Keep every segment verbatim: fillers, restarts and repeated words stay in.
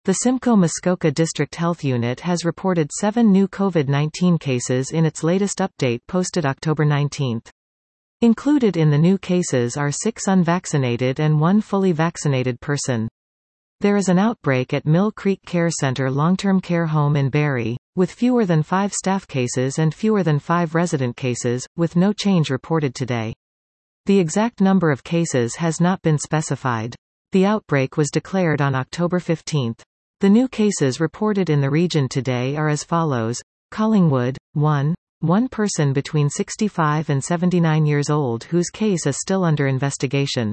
The Simcoe Muskoka District Health Unit has reported seven new COVID nineteen cases in its latest update posted October nineteenth. Included in the new cases are six unvaccinated and one fully vaccinated person. There is an outbreak at Mill Creek Care Center long-term care home in Barre, with fewer than five staff cases and fewer than five resident cases, with no change reported today. The exact number of cases has not been specified. The outbreak was declared on October fifteenth. The new cases reported in the region today are as follows: Collingwood, one. One person between sixty-five and seventy-nine years old whose case is still under investigation.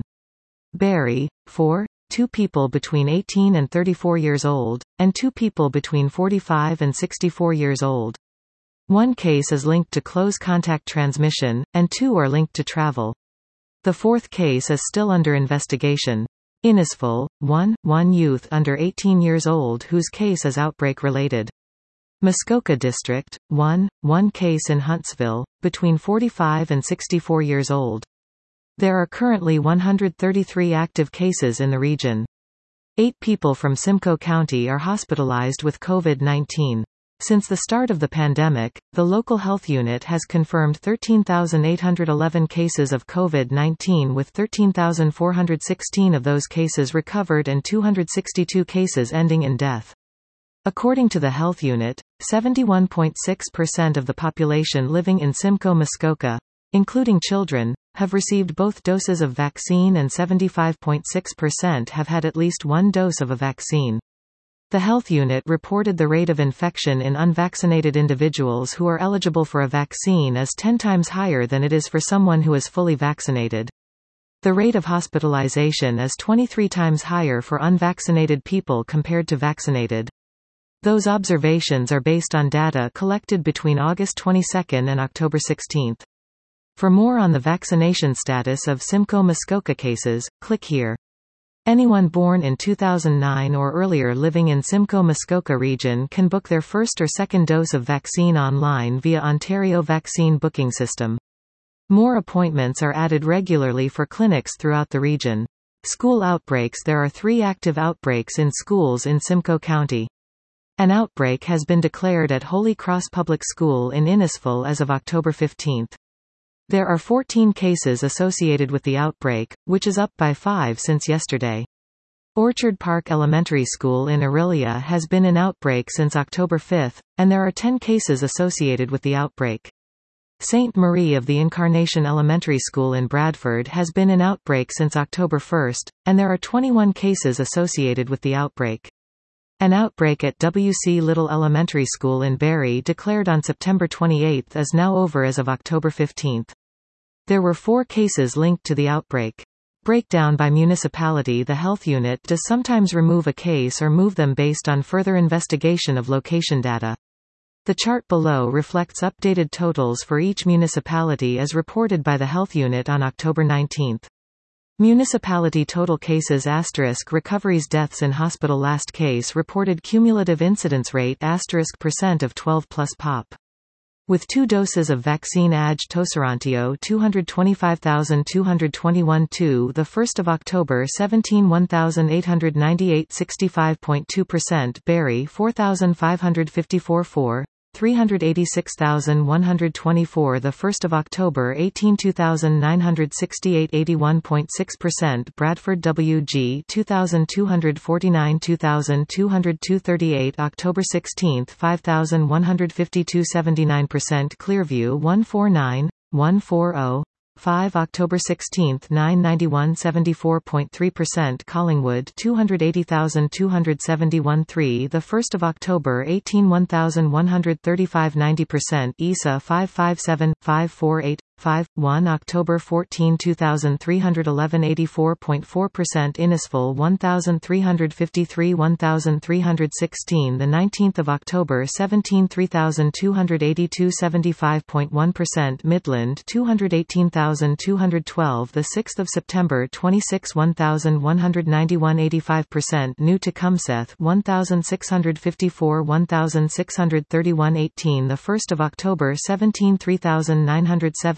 Barre, four. Two people between eighteen and thirty-four years old, and two people between forty-five and sixty-four years old. One case is linked to close contact transmission, and two are linked to travel. The fourth case is still under investigation. Innisfil, one. One youth under eighteen years old whose case is outbreak-related. Muskoka District, one. One case in Huntsville, between forty-five and sixty-four years old. There are currently one hundred thirty-three active cases in the region. Eight people from Simcoe County are hospitalized with COVID nineteen. Since the start of the pandemic, the local health unit has confirmed thirteen thousand eight hundred eleven cases of COVID nineteen, with thirteen thousand four hundred sixteen of those cases recovered and two hundred sixty-two cases ending in death. According to the health unit, seventy-one point six percent of the population living in Simcoe Muskoka, including children, have received both doses of vaccine, and seventy-five point six percent have had at least one dose of a vaccine. The health unit reported the rate of infection in unvaccinated individuals who are eligible for a vaccine as ten times higher than it is for someone who is fully vaccinated. The rate of hospitalization is twenty-three times higher for unvaccinated people compared to vaccinated. Those observations are based on data collected between August twenty-second and October sixteenth. For more on the vaccination status of Simcoe Muskoka cases, click here. Anyone born in two thousand nine or earlier living in Simcoe Muskoka region can book their first or second dose of vaccine online via Ontario Vaccine Booking System. More appointments are added regularly for clinics throughout the region. School outbreaks: there are three active outbreaks in schools in Simcoe County. An outbreak has been declared at Holy Cross Public School in Innisfil as of October fifteenth. There are fourteen cases associated with the outbreak, which is up by five since yesterday. Orchard Park Elementary School in Orillia has been in outbreak since October fifth, and there are ten cases associated with the outbreak. Saint Marie of the Incarnation Elementary School in Bradford has been in outbreak since October first, and there are twenty-one cases associated with the outbreak. An outbreak at W C Little Elementary School in Barre declared on September twenty-eighth is now over as of October fifteenth. There were four cases linked to the outbreak. Breakdown by municipality: the health unit does sometimes remove a case or move them based on further investigation of location data. The chart below reflects updated totals for each municipality as reported by the health unit on October nineteenth. Municipality total cases asterisk recoveries deaths in hospital last case reported cumulative incidence rate asterisk percent of twelve plus pop. With two doses of vaccine A G Toserantio two hundred twenty-five thousand two hundred twenty-one to the first of October seventeen one thousand eight hundred ninety-eight sixty-five point two percent Barre four thousand five hundred fifty-four four three hundred eighty-six thousand one hundred twenty-four the first of October eighteen two thousand nine hundred sixty-eight eighty-one point six percent Bradford W G two thousand two hundred forty-nine two thousand two hundred two thirty-eight October sixteenth five thousand one hundred fifty-two seventy-nine percent Clearview one forty-nine one forty five October sixteenth nine ninety-one seventy-four point three percent Collingwood two hundred eighty thousand two hundred seventy-one three the first of October eighteen one thousand one hundred thirty-five ninety percent E S A five fifty-seven five forty-eight five one October fourteenth two thousand three hundred eleven eighty-four point four percent Innisfil one thousand three hundred fifty-three one thousand three hundred sixteen the nineteenth of October seventeen three thousand two hundred eighty-two seventy-five point one percent Midland two hundred eighteen thousand two hundred twelve the sixth of September twenty-six one thousand one hundred ninety-one eighty-five percent New Tecumseth one thousand six hundred fifty-four one thousand six hundred thirty-one eighteen the first of October seventeen three thousand nine hundred seven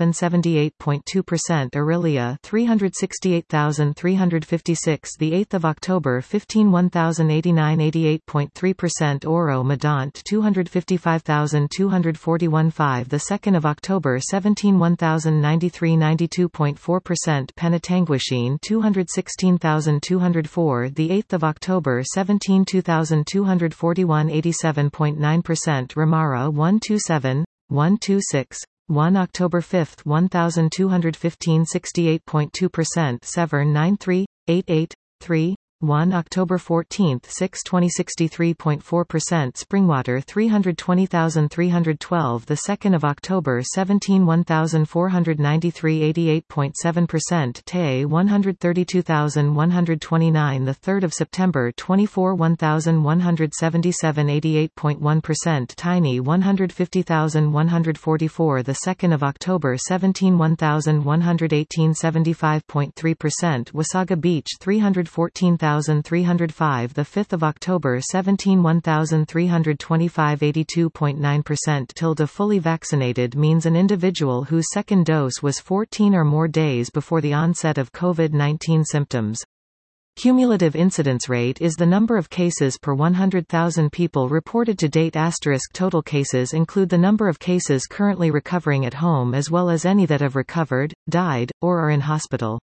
seven seventy-eight point two percent, Orillia three hundred sixty-eight thousand three hundred fifty-six, the eighth of October fifteen one thousand eighty-nine, eighty-eight point three percent, Oro Medant two hundred fifty-five thousand two hundred forty-one, five, the second of October seventeen one thousand ninety-three, ninety-two point four percent, Penetanguishene two hundred sixteen thousand two hundred four, the eighth of October seventeen two thousand two hundred forty-one, eighty-seven point nine percent, Ramara one twenty-seven, one twenty-six, one October fifth one thousand two hundred fifteen, sixty-eight point two percent, Severn ninety-three, eighty-eight, three, one October fourteenth six twenty, sixty-three point four percent, Springwater three hundred twenty thousand three hundred twelve, the second of October seventeen one thousand four hundred ninety-three, eighty-eight point seven percent, Tay one hundred thirty-two thousand one hundred twenty-nine, the third of September twenty-four one thousand one hundred seventy-seven, eighty-eight point one percent, Tiny one hundred fifty thousand one hundred forty-four, the second of October seventeen one thousand one hundred eighteen, seventy-five point three percent, Wasaga Beach three hundred fourteen thousand three hundred five, the fifth of October seventeen one thousand three hundred twenty-five, eighty-two point nine percent. Tilde fully vaccinated means an individual whose second dose was fourteen or more days before the onset of COVID nineteen symptoms. Cumulative incidence rate is the number of cases per one hundred thousand people reported to date. Asterisk total cases include the number of cases currently recovering at home as well as any that have recovered, died, or are in hospital.